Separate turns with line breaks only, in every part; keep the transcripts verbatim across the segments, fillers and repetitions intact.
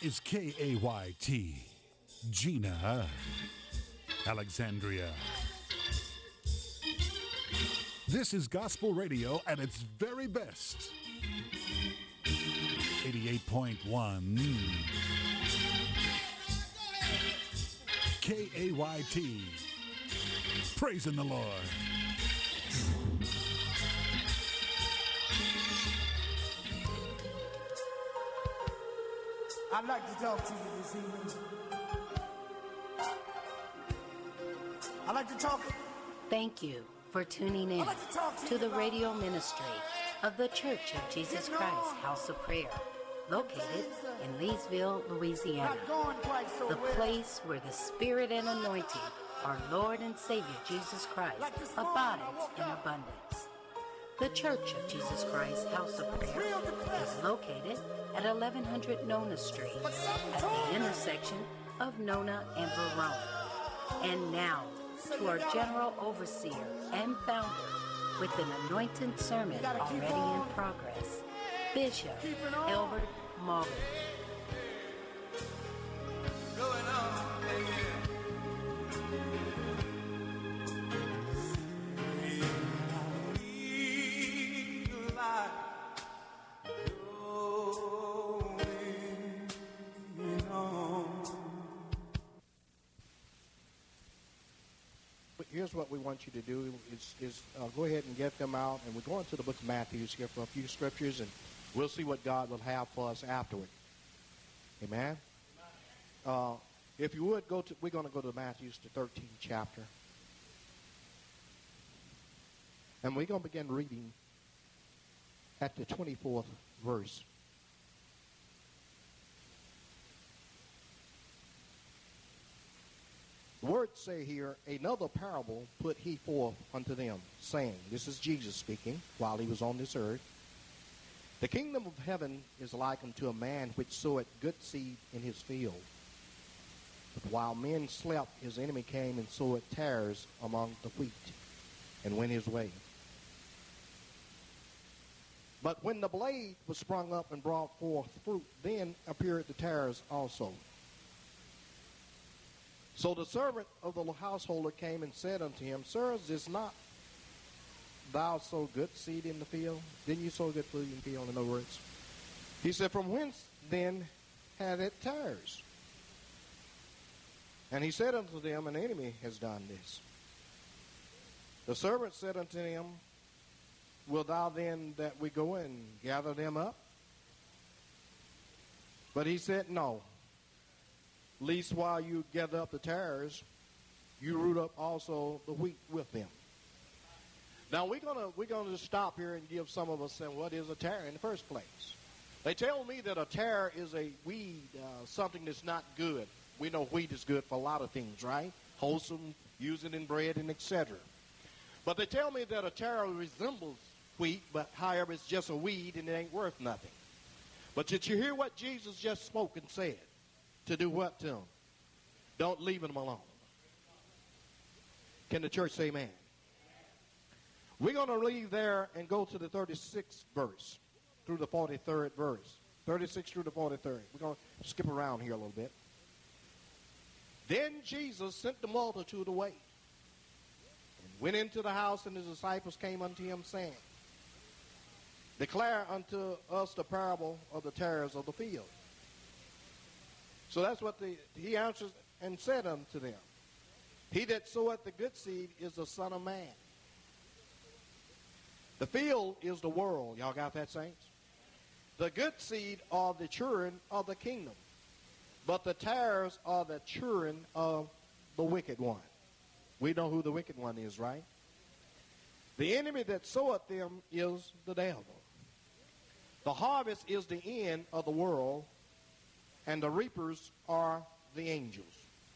is K A Y T, Gina Alexandria. This is gospel radio at its very best. eighty-eight point one K A Y T. Praising the Lord.
I'd like to talk to you this evening. I'd like to talk.
Thank you for tuning in
I'd like to, talk to,
to the
about,
radio ministry of the Church of Jesus
you know,
Christ House of Prayer, located in Leesville, Louisiana,
not going quite so
the
well.
place where the Spirit and anointing, our Lord and Savior Jesus Christ,
like
abides in abundance. The Church of Jesus Christ House of Prayer is located at eleven hundred Nona Street, at the intersection of Nona and Verona. And now, to our General Overseer and Founder, with an anointed sermon already in progress, Bishop Elbert Morgan.
Going on, amen.
Here's what we want you to do is, is uh, go ahead and get them out, and we're going to the book of Matthew here for a few scriptures, and we'll see what God will have for us afterward. Amen? Uh, if you would, go to, we're going to go to Matthew's, the thirteenth chapter. And we're going to begin reading at the twenty-fourth verse. The words say here, another parable put he forth unto them, saying, this is Jesus speaking while he was on this earth. The kingdom of heaven is like unto a man which soweth good seed in his field. But while men slept, his enemy came and sowed tares among the wheat, and went his way. But when the blade was sprung up and brought forth fruit, then appeared the tares also. So the servant of the householder came and said unto him, Sir, is not thou sow good seed in the field? Didn't you sow good food in the field, in other words? He said, From whence then had it tares? And he said unto them, An enemy has done this. The servant said unto him, Wilt thou then that we go and gather them up? But he said, No. Least while you gather up the tares, you root up also the wheat with them. Now we're gonna we're gonna just stop here and give some of us saying, what is a tare in the first place? They tell me that a tare is a weed, uh, something that's not good. We know wheat is good for a lot of things, right? Wholesome, use it in bread and et cetera. But they tell me that a tare resembles wheat, but however it's just a weed and it ain't worth nothing. But did you hear what Jesus just spoke and said? To do what to them? Don't leave them alone. Can the church say amen? We're going to leave there and go to the thirty-sixth verse through the forty-third verse. thirty-six through the forty-third. We're going to skip around here a little bit. Then Jesus sent the multitude away and went into the house, and his disciples came unto him, saying, Declare unto us the parable of the tares of the field. So that's what the, he answered and said unto them. He that soweth the good seed is the Son of Man. The field is the world. Y'all got that, saints? The good seed are the children of the kingdom. But the tares are the children of the wicked one. We know who the wicked one is, right? The enemy that soweth them is the devil. The harvest is the end of the world, and the reapers are the angels.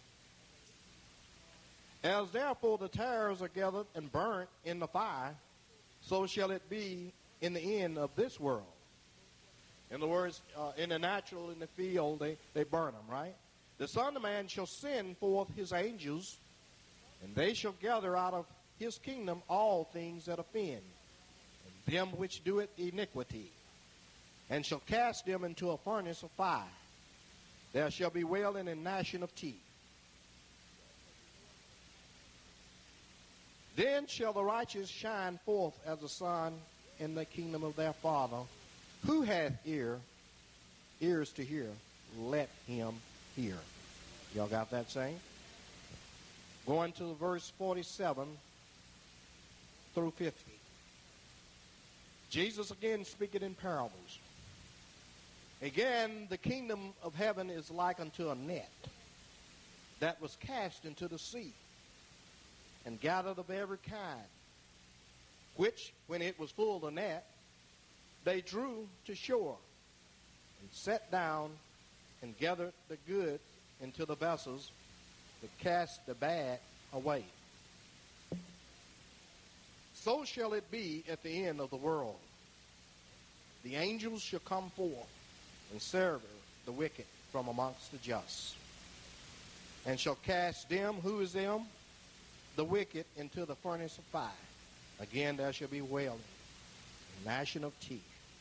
As therefore the tares are gathered and burnt in the fire, so shall it be in the end of this world. In other words, uh, in the natural, in the field, they, they burn them, right? The Son of Man shall send forth his angels, and they shall gather out of his kingdom all things that offend, and them which do it iniquity, and shall cast them into a furnace of fire. There shall be wailing and gnashing of teeth. Then shall the righteous shine forth as the sun in the kingdom of their Father. Who hath ear, ears to hear, let him hear. Y'all got that saying? Going to verse forty-seven through fifty. Jesus again speaking in parables. Again, the kingdom of heaven is like unto a net that was cast into the sea, and gathered of every kind, which, when it was full the net, they drew to shore, and sat down, and gathered the good into the vessels, but cast the bad away. So shall it be at the end of the world. The angels shall come forth, and sever the wicked from amongst the just, and shall cast them, who is them? The wicked, into the furnace of fire. Again there shall be wailing, and gnashing of teeth.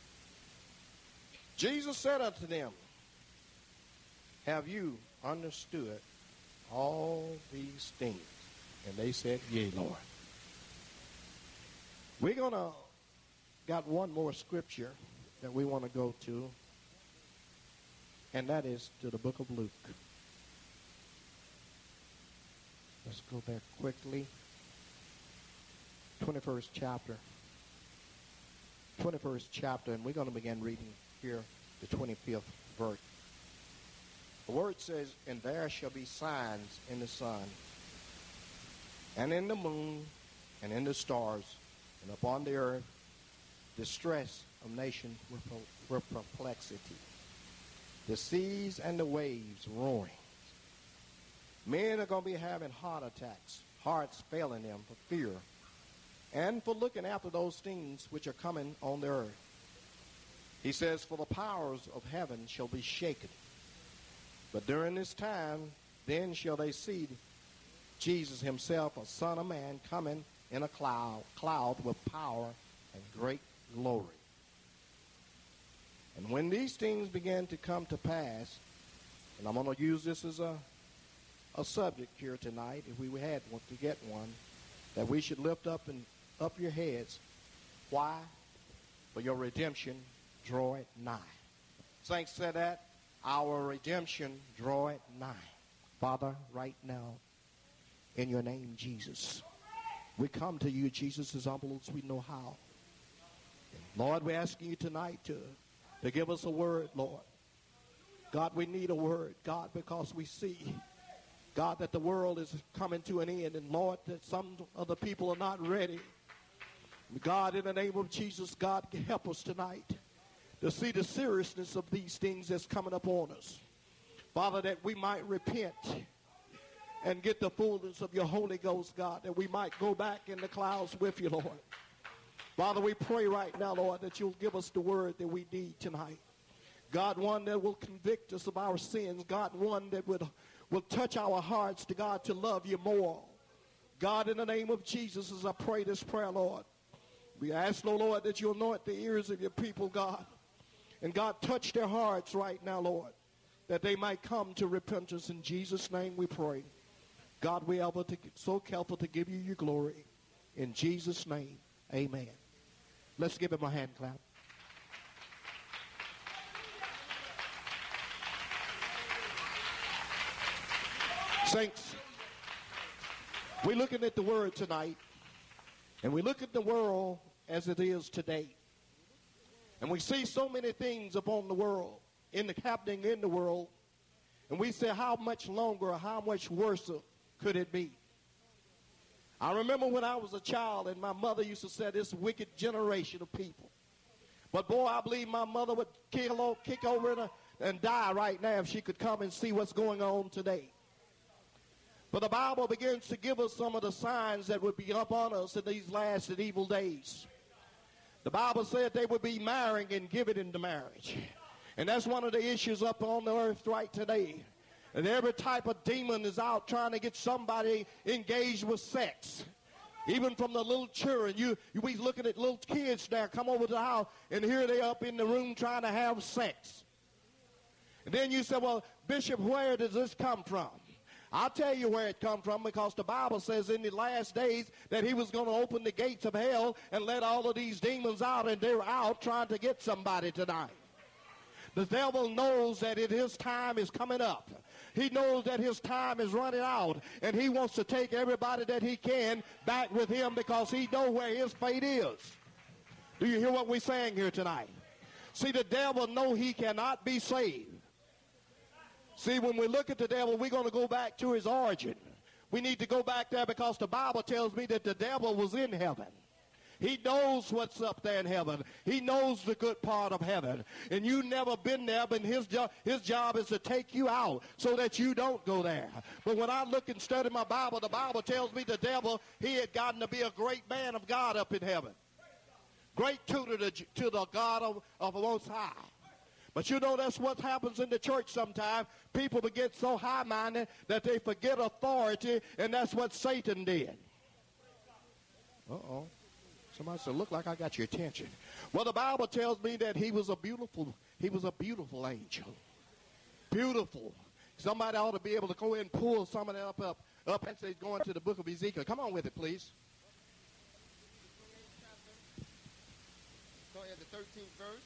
Jesus said unto them, have you understood all these things? And they said, yea, Lord. We're going to, got one more scripture that we want to go to, and that is to the book of Luke. Let's go there quickly. twenty-first chapter. twenty-first chapter, and we're going to begin reading here the twenty-fifth verse. The word says, and there shall be signs in the sun, and in the moon, and in the stars, and upon the earth, distress of nations with perplexity, the seas and the waves roaring. Men are going to be having heart attacks, hearts failing them for fear, and for looking after those things which are coming on the earth. He says, for the powers of heaven shall be shaken. But during this time, then shall they see Jesus himself, a Son of Man, coming in a cloud, cloud with power and great glory. And when these things begin to come to pass, and I'm going to use this as a, a subject here tonight, if we had one to get one, that we should lift up and up your heads. Why? For your redemption draweth nigh. Saints said that. Our redemption draweth nigh. Father, right now, in your name, Jesus, we come to you, Jesus, as humble as we know how. Lord, we're asking you tonight to, to give us a word, Lord. God, we need a word, God, because we see, God, that the world is coming to an end. And, Lord, that some of the people are not ready. God, in the name of Jesus, God, help us tonight to see the seriousness of these things that's coming upon us. Father, that we might repent and get the fullness of your Holy Ghost, God, that we might go back in the clouds with you, Lord. Father, we pray right now, Lord, that you'll give us the word that we need tonight. God, one that will convict us of our sins. God, one that would, will touch our hearts to God to love you more. God, in the name of Jesus, as I pray this prayer, Lord, we ask, oh Lord, that you anoint the ears of your people, God. And God, touch their hearts right now, Lord, that they might come to repentance. In Jesus' name we pray. God, we are so careful to give you your glory. In Jesus' name, amen. Let's give him a hand clap. Saints, we're looking at the word tonight, and we look at the world as it is today. And we see so many things upon the world, in the happening in the world, and we say, how much longer or how much worse could it be? I remember when I was a child, and my mother used to say, this wicked generation of people. But boy, I believe my mother would kill, kick over and, and die right now if she could come and see what's going on today. But the Bible begins to give us some of the signs that would be upon us in these last and evil days. The Bible said they would be marrying and giving into marriage. And that's one of the issues up on the earth right today. And every type of demon is out trying to get somebody engaged with sex. Even from the little children. You, you we looking at little kids now come over to the house, and here they up in the room trying to have sex. And then you say, well, Bishop, where does this come from? I'll tell you where it come from, because the Bible says in the last days that he was going to open the gates of hell and let all of these demons out, and they're out trying to get somebody tonight. The devil knows that it, his time is coming up. He knows that his time is running out, and he wants to take everybody that he can back with him, because he knows where his fate is. Do you hear what we're saying here tonight? See, the devil knows he cannot be saved. See, when we look at the devil, we're going to go back to his origin. We need to go back there, because the Bible tells me that the devil was in heaven. He knows what's up there in heaven. He knows the good part of heaven. And you've never been there, but his, jo- his job is to take you out so that you don't go there. But when I look and study my Bible, the Bible tells me the devil, he had gotten to be a great man of God up in heaven. Great tutor to, to the God of, of the Most High. But you know, that's what happens in the church sometimes. People get so high-minded that they forget authority, and that's what Satan did. Uh-oh. Somebody said, look like I got your attention. Well, the Bible tells me that he was a beautiful, he was a beautiful angel. Beautiful. Somebody ought to be able to go in and pull some of that up, up, up and say, going to the book of Ezekiel. Come on with it, please.
Starting at the thirteenth verse.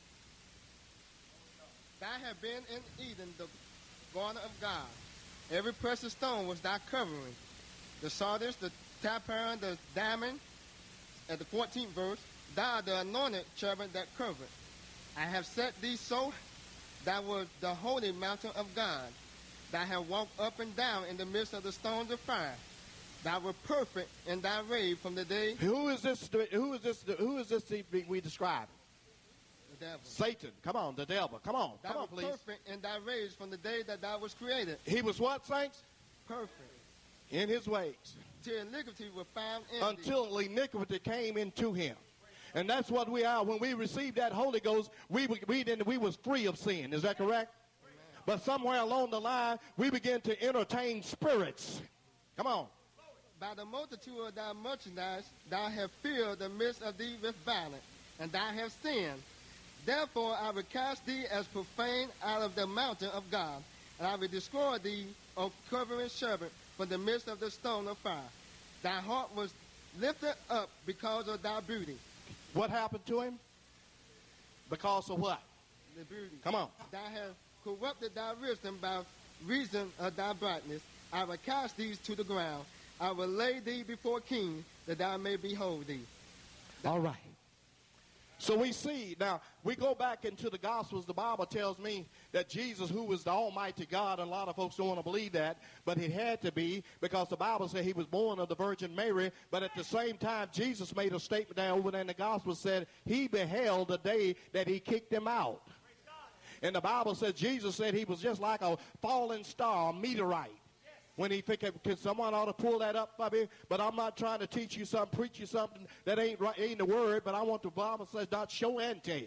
Thou have been in Eden, the garden of God. Every precious stone was thy covering. The sardius, the tapir, the diamond. At the fourteenth verse, thou the anointed cherubim that covered. I have set thee so, thou wert the holy mountain of God. Thou have walked up and down in the midst of the stones of fire. Thou wert perfect in thy way from the day.
Who is this? Who is this? Who is this we describe?
The devil.
Satan. Come on, the devil. Come on.
Thou
Come on,
wert
please.
perfect in thy ways from the day that thou was created.
He was what, saints?
Perfect.
In his ways.
Till iniquity was found in
Until
thee.
iniquity came into him. And that's what we are. When we received that Holy Ghost, we we didn't we was free of sin. Is that correct? Amen. But somewhere along the line, we began to entertain spirits. Come on.
By the multitude of thy merchandise, thou hast filled the midst of thee with violence, and thou hast sinned. Therefore I will cast thee as profane out of the mountain of God, and I will destroy thee, O covering serpent, from the midst of the stone of fire. Thy heart was lifted up because of thy beauty.
What happened to him? Because of what?
The beauty.
Come on.
Thou hast corrupted thy wisdom by reason of thy brightness. I will cast thee to the ground. I will lay thee before kings, that thou may behold thee.
All right. So we see, now, we go back into the Gospels. The Bible tells me that Jesus, who was the Almighty God, and a lot of folks don't want to believe that, but it had to be, because the Bible said he was born of the Virgin Mary, but at the same time, Jesus made a statement there over there in the Gospel, said he beheld the day that he kicked him out. And the Bible says Jesus said he was just like a falling star, a meteorite. When he think, can someone ought to pull that up for me? But I'm not trying to teach you something, preach you something that ain't right, ain't the word. But I want the Bible says not show and tell.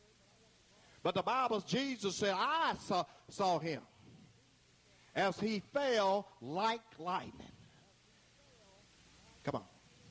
But the Bible, Jesus said, I saw, saw him as he fell like lightning. Come on.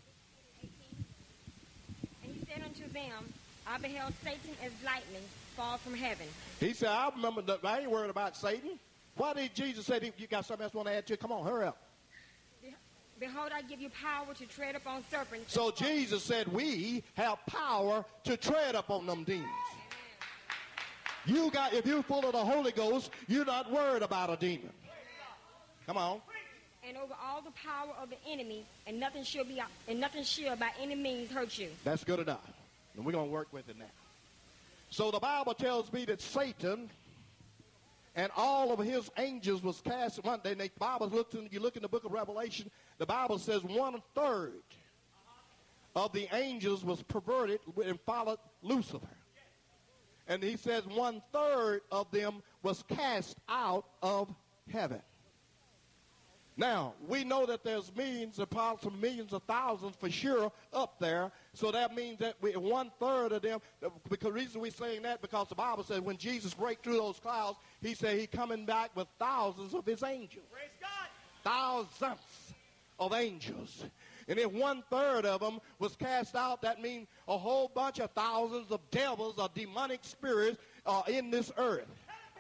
And he said unto them, I beheld Satan as lightning fall from heaven.
He said, I remember that I ain't worried about Satan. Why did Jesus say, you got something else you want to add to it? Come on, hurry up.
Behold, I give you power to tread upon serpents.
So Jesus said we have power to tread upon them demons. You got, if you're full of the Holy Ghost, you're not worried about a demon. Come on.
And over all the power of the enemy, and nothing shall be, and nothing shall by any means hurt you.
That's good enough. And we're going to work with it now. So the Bible tells me that Satan and all of his angels was cast one day. And the Bible looks in, you look in the book of Revelation, the Bible says one third of the angels was perverted and followed Lucifer. And he says one third of them was cast out of heaven. Now, we know that there's millions of possible millions of thousands for sure up there. So that means that we, one third of them, because the reason we're saying that, because the Bible says when Jesus break through those clouds, he said he coming back with thousands of his angels. Praise God. Thousands of angels. And if one third of them was cast out, that means a whole bunch of thousands of devils or demonic spirits are in this earth.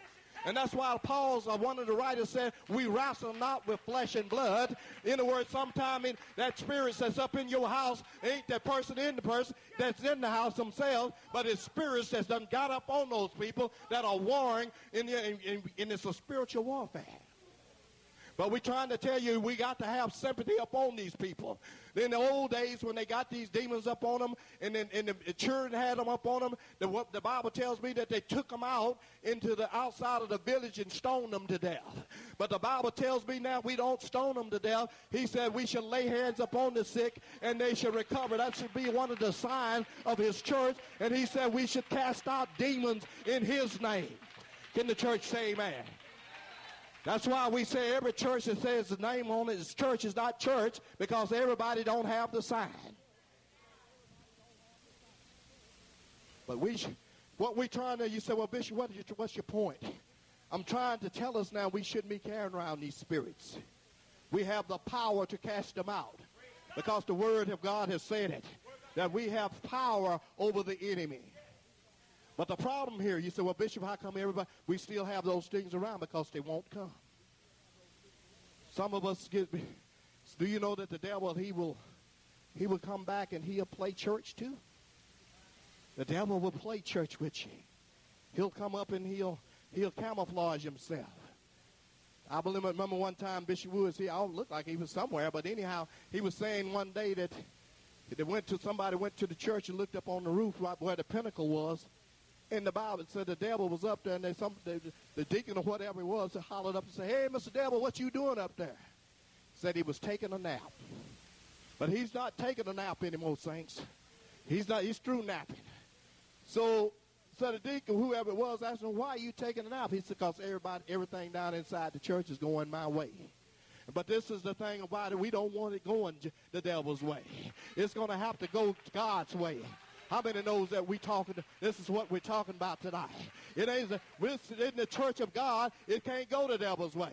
And that's why Paul's, uh, one of the writers said, we wrestle not with flesh and blood. In other words, sometime in that spirit that's up in your house ain't that person in the person that's in the house themselves, but it's spirits that's done got up on those people that are warring in, the, in, in, in this spiritual warfare. But we're trying to tell you we got to have sympathy upon these people. In the old days when they got these demons up on them and then and the children had them up on them, the, what the Bible tells me that they took them out into the outside of the village and stoned them to death. But the Bible tells me now we don't stone them to death. He said we should lay hands upon the sick and they should recover. That should be one of the signs of his church. And he said we should cast out demons in his name. Can the church say amen? That's why we say every church that says the name on it is church is not church, because everybody don't have the sign. But we, what we trying to, you say, well, Bishop, what is your, what's your point? I'm trying to tell us now we shouldn't be carrying around these spirits. We have the power to cast them out, because the word of God has said it, that we have power over the enemy. But the problem here, you say, well, Bishop, how come everybody, we still have those things around? Because they won't come. Some of us get, do you know that the devil, he will, he will come back and he'll play church too? The devil will play church with you. He'll come up and he'll, he'll camouflage himself. I believe, remember one time Bishop Woods, he, I don't look like he was somewhere, but anyhow, he was saying one day that they went to, somebody went to the church and looked up on the roof right where the pinnacle was. And the Bible said the devil was up there, and they, some, they, the deacon or whatever it was hollered up and said, hey, Mister Devil, what you doing up there? Said he was taking a nap. But he's not taking a nap anymore, saints. He's not, he's through napping. So, so the deacon, whoever it was, asked him, why are you taking a nap? He said, because everybody, everything down inside the church is going my way. But this is the thing about it. We don't want it going the devil's way. It's going to have to go God's way. How many knows that we talking? This is what we're talking about tonight. It ain't in the church of God. It can't go the devil's way.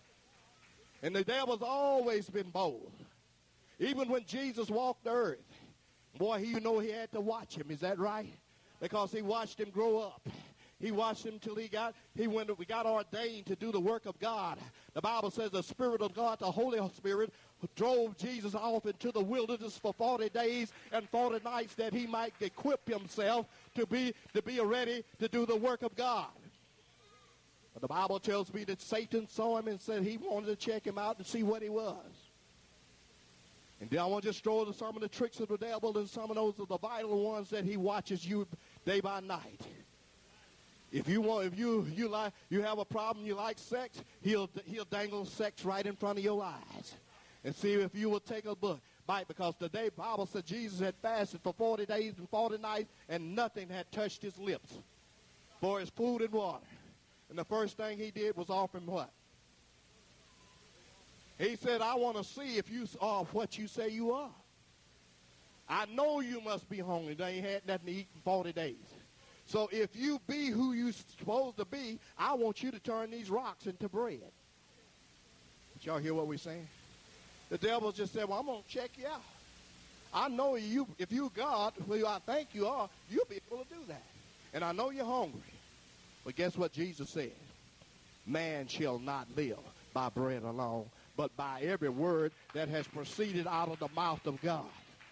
And the devil's always been bold. Even when Jesus walked the earth, boy, he, you know he had to watch him. Is that right? Because he watched him grow up. He watched him till he got, he went, we got ordained to do the work of God. The Bible says the Spirit of God, the Holy Spirit, drove Jesus off into the wilderness for forty days and forty nights that he might equip himself to be, to be ready to do the work of God. But the Bible tells me that Satan saw him and said he wanted to check him out and see what he was. And then I want to just throw some of the tricks of the devil, and some of those are the vital ones that he watches you day by night. If you want, if you you like, you have a problem, you like sex, he'll he'll dangle sex right in front of your eyes, and see if you will take a book bite. Because the day Bible said Jesus had fasted for forty days and forty nights, and nothing had touched his lips for his food and water. And the first thing he did was offer him what? He said, "I want to see if you are what you say you are. I know you must be hungry. They ain't had nothing to eat in forty days." So if you be who you're supposed to be, I want you to turn these rocks into bread. Did y'all hear what we're saying? The devil just said, well, I'm going to check you out. I know you, if you God, who I think you are, you'll be able to do that. And I know you're hungry. But guess what Jesus said? Man shall not live by bread alone, but by every word that has proceeded out of the mouth of God.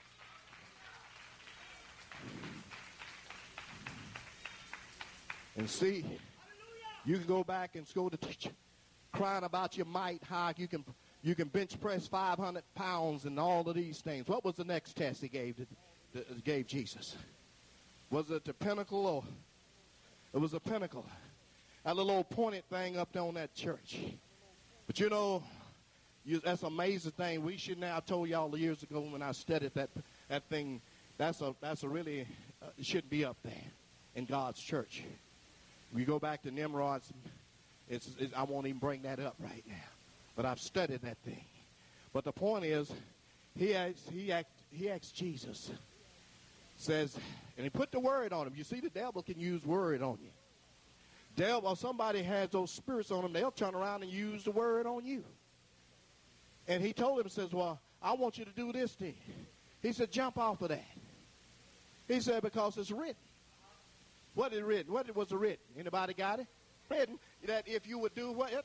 And see, you can go back and go to teach, crying about your might, how you can you can bench press five hundred pounds and all of these things. What was the next test he gave to, to, gave Jesus? Was it the pinnacle or it was a pinnacle? That little old pointed thing up there on that church. But you know, you, that's an amazing thing. We should now, I told y'all years ago when I studied that that thing, that's a that's a really uh, it shouldn't be up there in God's church. We go back to Nimrod, it's, it's, I won't even bring that up right now. But I've studied that thing. But the point is, he asked, he asked, he asked Jesus, says, and he put the word on him. You see, the devil can use word on you. Devil, or somebody has those spirits on them, they'll turn around and use the word on you. And he told him, says, well, I want you to do this thing. He said, jump off of that. He said, because it's written. What is written? What was it written? Anybody got it? written that if you would do what?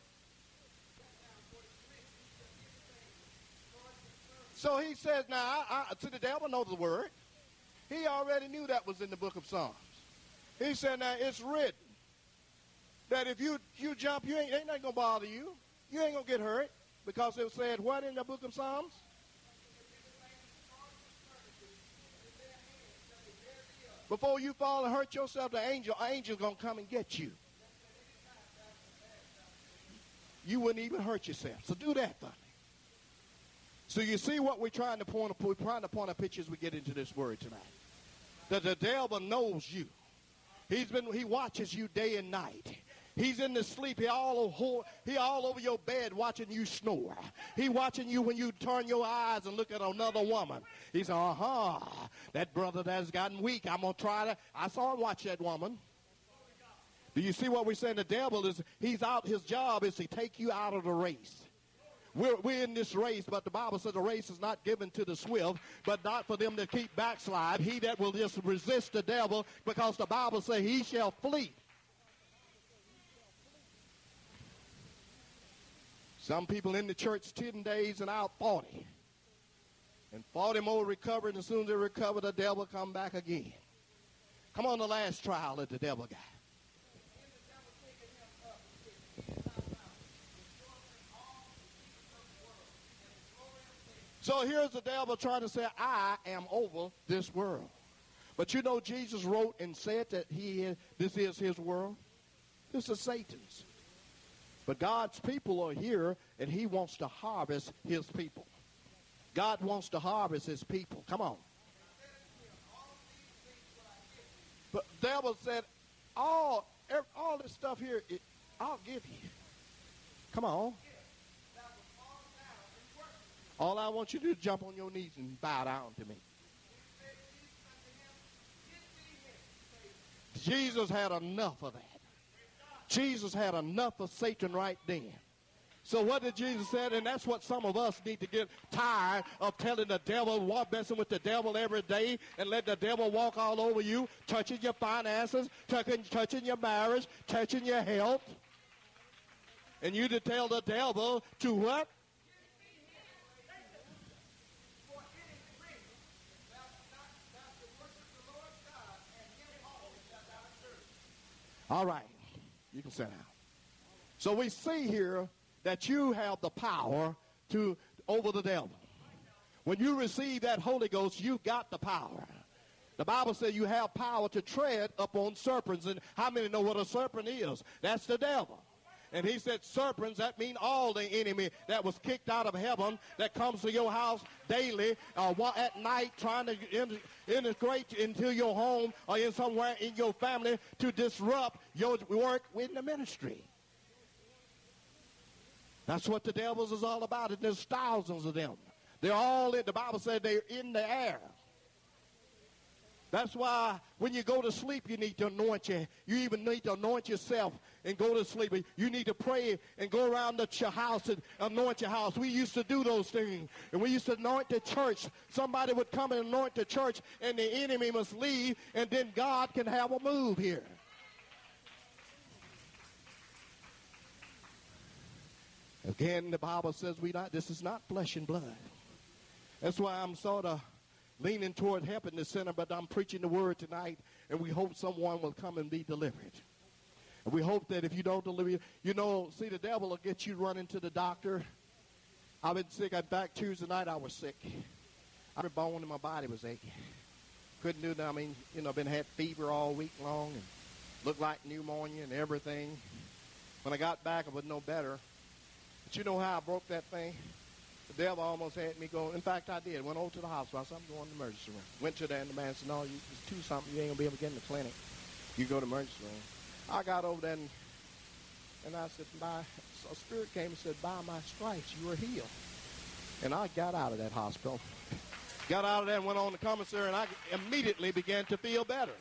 So he says, now, I, I, see, the devil knows the word. He already knew that was in the book of Psalms. He said, now, it's written that if you, you jump, you ain't, ain't nothing going to bother you. You ain't going to get hurt because it said what in the book of Psalms? Before you fall and hurt yourself, the angel, angel's going to come and get you. You wouldn't even hurt yourself. So do that, buddy. So you see what we're trying to point, we're trying to point a picture as we get into this word tonight. That the devil knows you. He's been, he watches you day and night. He's in the sleep. He all over, he all over your bed watching you snore. He watching you when you turn your eyes and look at another woman. He said, uh-huh, that brother that's gotten weak. I'm going to try to. I saw him watch that woman. Do you see what we're saying? The devil is, he's out, his job is to take you out of the race. We're, we're in this race, but the Bible says the race is not given to the swift, but not for them to keep backslide. He that will just resist the devil, because the Bible says he shall flee. Some people in the church ten days and out forty. And forty more recovered, and as soon as they recover, the devil come back again. Come on, the last trial that the devil got. So here's the devil trying to say, I am over this world. But you know Jesus wrote and said that he is, this is his world. This is Satan's. But God's people are here, and he wants to harvest his people. God wants to harvest his people. Come on. But the devil said, all, all this stuff here, it, I'll give you. Come on. All I want you to do is jump on your knees and bow down to me. Jesus had enough of that. Jesus had enough of Satan right then. So what did Jesus say? And that's what some of us need to get tired of, telling the devil, walk messing with the devil every day and let the devil walk all over you, touching your finances, touching, touching your marriage, touching your health. And you to tell the devil to what? All right, you can sit down. So we see here that you have the power to over the devil. When you receive that Holy Ghost, you got the power. The Bible says you have power to tread upon serpents. And how many know what a serpent is? That's the devil. And he said serpents, that means all the enemy that was kicked out of heaven that comes to your house daily uh, at night trying to integrate into your home or in somewhere in your family to disrupt your work in the ministry. That's what the devils is all about. And there's thousands of them. They're all in, the Bible said they're in the air. That's why when you go to sleep, you need to anoint you. You even need to anoint yourself and go to sleep. You need to pray and go around the your house and anoint your house. We used to do those things. And we used to anoint the church. Somebody would come and anoint the church, and the enemy must leave, and then God can have a move here. Again, the Bible says we not. This is not flesh and blood. That's why I'm sort of leaning toward helping the sinner, but I'm preaching the word tonight, and we hope someone will come and be delivered. And we hope that if you don't deliver, you know, see, the devil will get you running to the doctor. I've been sick. In fact, Tuesday night I was sick. Every bone in my body was aching. Couldn't do that. I mean, you know, I've been had fever all week long and looked like pneumonia and everything. When I got back, I was no better. But you know how I broke that thing? The devil almost had me go. In fact, I did. Went over to the hospital. I said, I'm going to the emergency room. Went to there, and the man said, no, you, it's too something. You ain't going to be able to get in the clinic. You go to the emergency room. I got over there, and, and I said, by, so a spirit came and said, by my stripes, you are healed. And I got out of that hospital. Got out of there and went on the commissary, and I immediately began to feel better.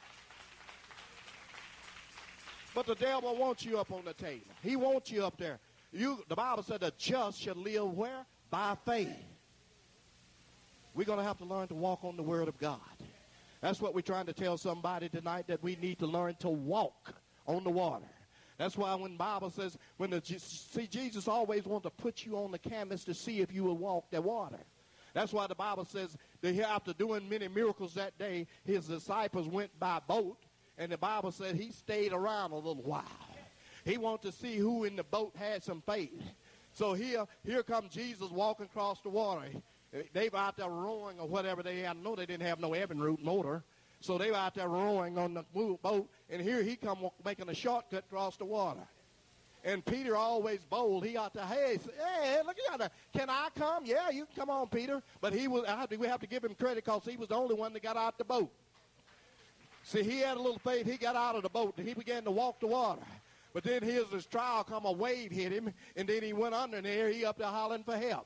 But the devil wants you up on the table. He wants you up there. You, the Bible said the just shall live where? By faith. We're going to have to learn to walk on the word of God. That's what we're trying to tell somebody tonight, that we need to learn to walk on the water. That's why when the Bible says, when the, see, Jesus always wanted to put you on the canvas to see if you will walk the water. That's why the Bible says that after doing many miracles that day, his disciples went by boat, and the Bible said he stayed around a little while. He wanted to see who in the boat had some faith. So here, here comes Jesus walking across the water. They were out there rowing or whatever they had. No, they didn't have no Evinrude motor. So they were out there rowing on the boat, and here he come making a shortcut across the water. And Peter, always bold, he ought to, hey, hey, look at that. Can I come? Yeah, you can come on, Peter. But he was, I have to, we have to give him credit because he was the only one that got out the boat. See, he had a little faith. He got out of the boat, and he began to walk the water. But then here's his trial come, a wave hit him, and then he went under there. He up there hollering for help.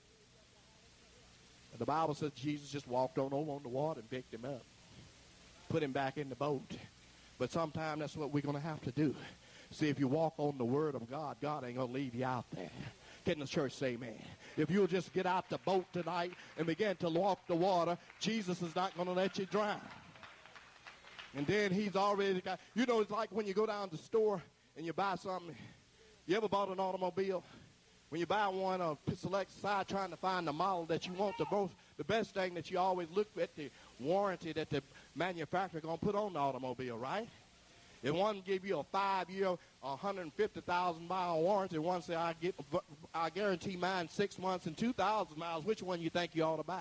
And the Bible says Jesus just walked on over on the water and picked him up, put him back in the boat. But sometime that's what we're going to have to do. See, if you walk on the word of God, God ain't going to leave you out there. Can the church say amen? If you'll just get out the boat tonight and begin to walk the water, Jesus is not going to let you drown. And then he's already got, you know, it's like when you go down to the store and you buy something. You ever bought an automobile? When you buy one or select side trying to find the model that you want, the most, the best thing that you always look at the warranty that the manufacturer going to put on the automobile, right? If one give you a five-year, one hundred fifty thousand mile warranty, one say I get, I guarantee mine six months and two thousand miles. Which one you think you ought to buy?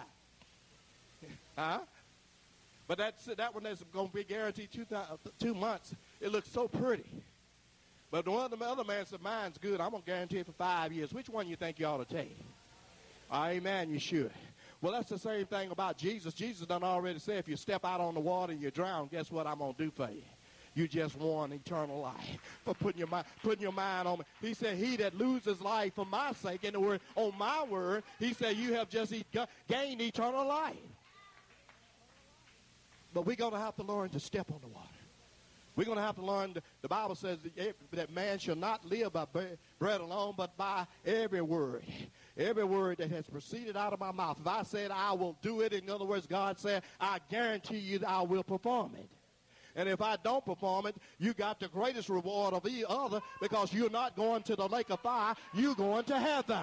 Huh? But that's that one that's going to be guaranteed two, two months. It looks so pretty. But the one the other man said, mine's good. I'm going to guarantee it for five years. Which one you think you ought to take? Amen, you should. Well, that's the same thing about Jesus. Jesus done already said, if you step out on the water and you drown, guess what I'm going to do for you? You just won eternal life for putting your mind, putting your mind on me. He said, he that loses life for my sake, in the word, on my word, he said, you have just gained eternal life. But we're going to have to learn to step on the water. We're going to have to learn, to, the Bible says that, that man shall not live by bread alone, but by every word. Every word that has proceeded out of my mouth. If I said I will do it, in other words, God said, I guarantee you that I will perform it. And if I don't perform it, you got the greatest reward of the other, because you're not going to the lake of fire, you're going to heaven.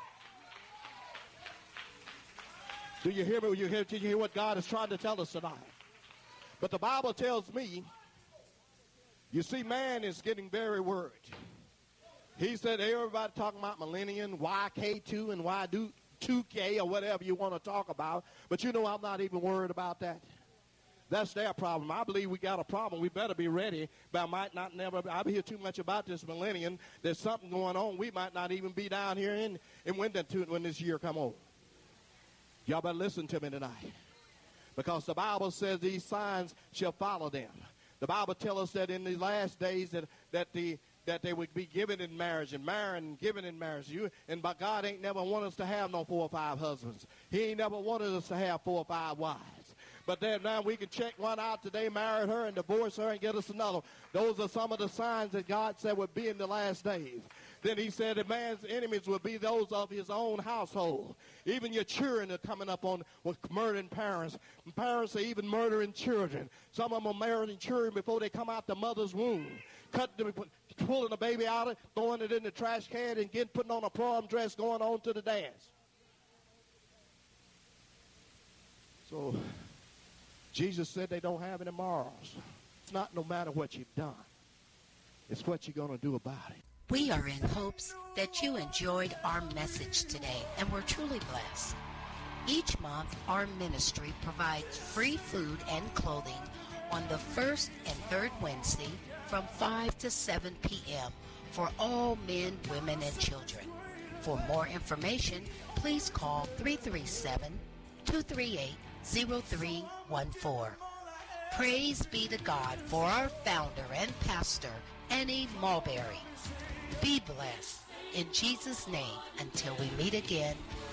Do you hear me? You hear, do you hear what God is trying to tell us tonight? But the Bible tells me, you see, man is getting very worried. He said, everybody talking about millennium, Y K two and Y two K or whatever you want to talk about. But you know, I'm not even worried about that. That's their problem. I believe we got a problem. We better be ready, but I might not never, I hear too much about this millennium. There's something going on. We might not even be down here in, in Wyndham when this year come over. Y'all better listen to me tonight. Because the Bible says these signs shall follow them. The Bible tells us that in the last days that, that the that they would be given in marriage and married and given in marriage. You and but God ain't never wanted us to have no four or five husbands. He ain't never wanted us to have four or five wives. But then now we can check one out today, marry her, and divorce her and get us another. Those are some of the signs that God said would be in the last days. Then he said that man's enemies would be those of his own household. Even your children are coming up on with murdering parents. And parents are even murdering children. Some of them are murdering children before they come out the mother's womb. Cut them, pulling the baby out, of, throwing it in the trash can, and getting putting on a prom dress, going on to the dance. So Jesus said they don't have any morals. It's not no matter what you've done. It's what you're going to do about it.
We are in hopes that you enjoyed our message today and were truly blessed. Each month, our ministry provides free food and clothing on the first and third Wednesday from five to seven p.m. for all men, women, and children. For more information, please call three three seven, two three eight, zero three one four. Praise be to God for our founder and pastor, Annie Mulberry. Be blessed in Jesus' name until we meet again.